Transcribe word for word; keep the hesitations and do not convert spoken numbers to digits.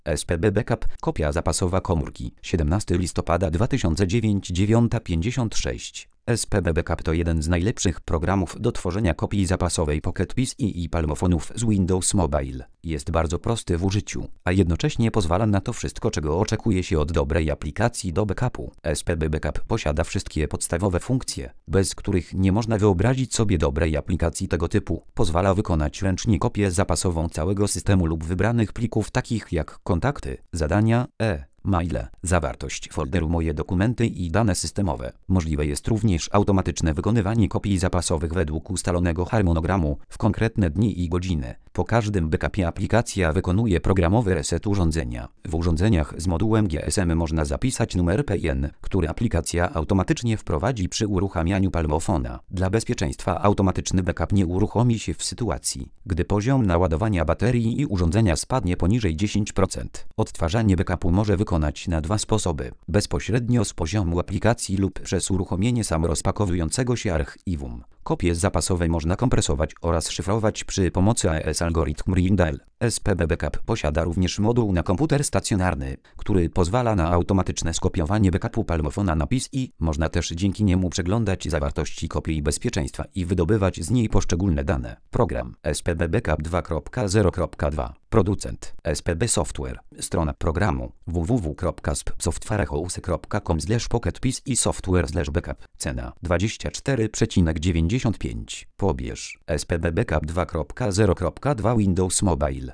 S P B Backup, kopia zapasowa komórki, siedemnastego listopada dwa tysiące dziewiątego, dziewiąta pięćdziesiąt sześć. S P B Backup to jeden z najlepszych programów do tworzenia kopii zapasowej Pocket P C i palmofonów z Windows Mobile. Jest bardzo prosty w użyciu, a jednocześnie pozwala na to wszystko, czego oczekuje się od dobrej aplikacji do backupu. S P B Backup posiada wszystkie podstawowe funkcje, bez których nie można wyobrazić sobie dobrej aplikacji tego typu. Pozwala wykonać ręcznie kopię zapasową całego systemu lub wybranych plików takich jak kontakty, zadania, e maile, zawartość folderu Moje dokumenty i dane systemowe. Możliwe jest również automatyczne wykonywanie kopii zapasowych według ustalonego harmonogramu w konkretne dni i godziny. Po każdym backupie aplikacja wykonuje programowy reset urządzenia. W urządzeniach z modułem G S M można zapisać numer P I N, który aplikacja automatycznie wprowadzi przy uruchamianiu palmofona. Dla bezpieczeństwa automatyczny backup nie uruchomi się w sytuacji, gdy poziom naładowania baterii i urządzenia spadnie poniżej dziesięć procent. Odtwarzanie backupu może wykonać na dwa sposoby: bezpośrednio z poziomu aplikacji lub przez uruchomienie samorozpakowującego się archiwum. Kopie zapasowe można kompresować oraz szyfrować przy pomocy A E S algorytmu Rindel. S P B Backup posiada również moduł na komputer stacjonarny, który pozwala na automatyczne skopiowanie backupu palmofona na P C i można też dzięki niemu przeglądać zawartości kopii bezpieczeństwa i wydobywać z niej poszczególne dane. Program S P B Backup dwa kropka zero kropka dwa. Producent S P B Software. Strona programu w w w kropka s p softwarehouse kropka com slash pocket p c i software slash backup. Cena dwadzieścia cztery przecinek dziewięćdziesiąt pięć. Pobierz S P B Backup dwa kropka zero kropka dwa Windows Mobile.